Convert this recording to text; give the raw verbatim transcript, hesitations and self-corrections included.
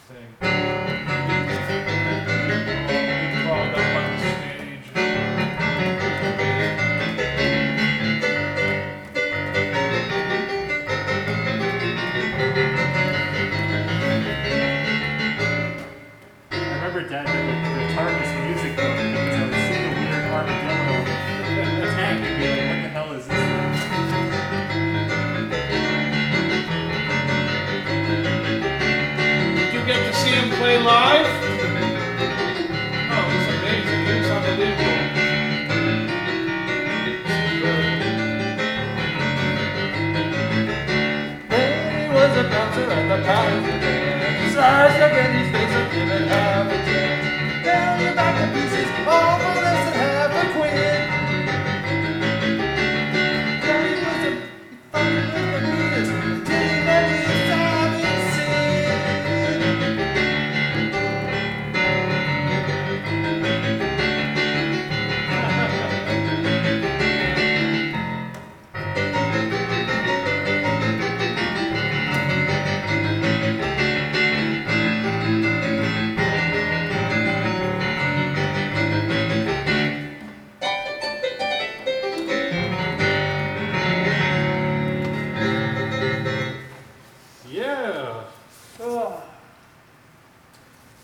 thing. He crawled up on the stage. I remember Dad had like the TARDIS music book because I would see the weird armadillo tank and be like, what the hell is this? Did you get to see him play live? Oh, he's amazing. He was unbelievable. He was a bouncer at the Palace. Such a pretty face of him and half.